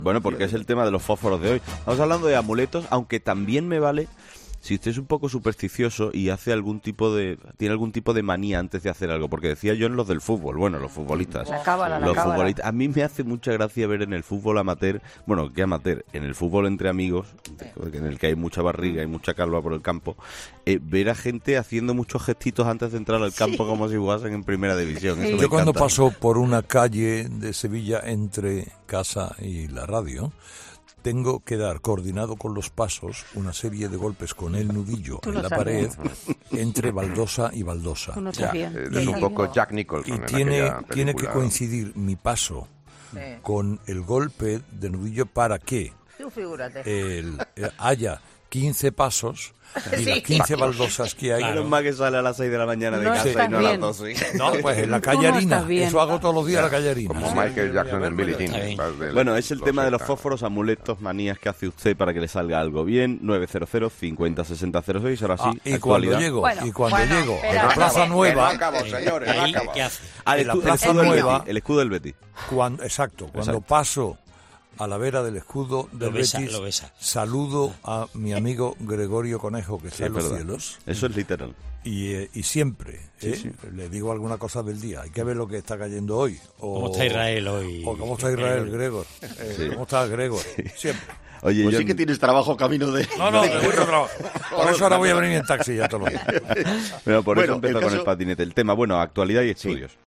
Bueno, porque es el tema de los fósforos de hoy. Estamos hablando de amuletos, aunque también me vale si usted es un poco supersticioso y tiene algún tipo de manía antes de hacer algo, porque decía yo en los del fútbol, bueno, los futbolistas. La cábala. Futbolistas. A mí me hace mucha gracia ver en el fútbol amateur, bueno, ¿qué amateur? En el fútbol entre amigos, en el que hay mucha barriga y mucha calva por el campo, ver a gente haciendo muchos gestitos antes de entrar al campo como si jugasen en primera división. Eso me Yo cuando encanta. paso por una calle de Sevilla entre casa y la radio, tengo que dar, coordinado con los pasos, una serie de golpes con el nudillo Tú en lo la sabes. pared entre baldosa y baldosa. Tú no Ya, sabías. es un poco Jack Nicholson Y en tiene aquella que película. coincidir mi paso con el golpe de nudillo para que Tú figúrate. haya 15 pasos y las 15 baldosas que hay. Menos mal que sale a las 6 de la mañana de No casa estás y no a las bien. 12. No, pues en la Tú calle no Harina. estás bien. Eso hago todos los días en la calle Harina. Como Michael Jackson en Billie Jean. bien. Bueno, es el tema de los fósforos, amuletos, manías que hace usted para que le salga algo bien. 900 50 60 06. Ahora sí, Y cuando actualidad. llego, Bueno, llego a espera, la Plaza que no Nueva, acabo, señores, no Ahí, acabo. ¿qué hace? Ah, en la el Plaza escudo del Nueva. Betis. El escudo del Betis. cuando Exacto. paso a la vera del escudo del Lo besa, Betis, lo besa. saludo a mi amigo Gregorio Conejo, que está Sí, en es los verdad. cielos, Eso es literal. y siempre sí. le digo alguna cosa del día. Hay que ver lo que está cayendo hoy. ¿Cómo está Israel hoy? O cómo está Israel, Gregor. ¿Cómo está Gregor? Siempre. Oye, Pues yo sí que tienes trabajo camino de... No, de mucho trabajo. Por eso ahora voy a venir en taxi ya todos los días. Bueno, por eso Bueno, empezó el con el caso- patinete. El tema, bueno, actualidad y estudios.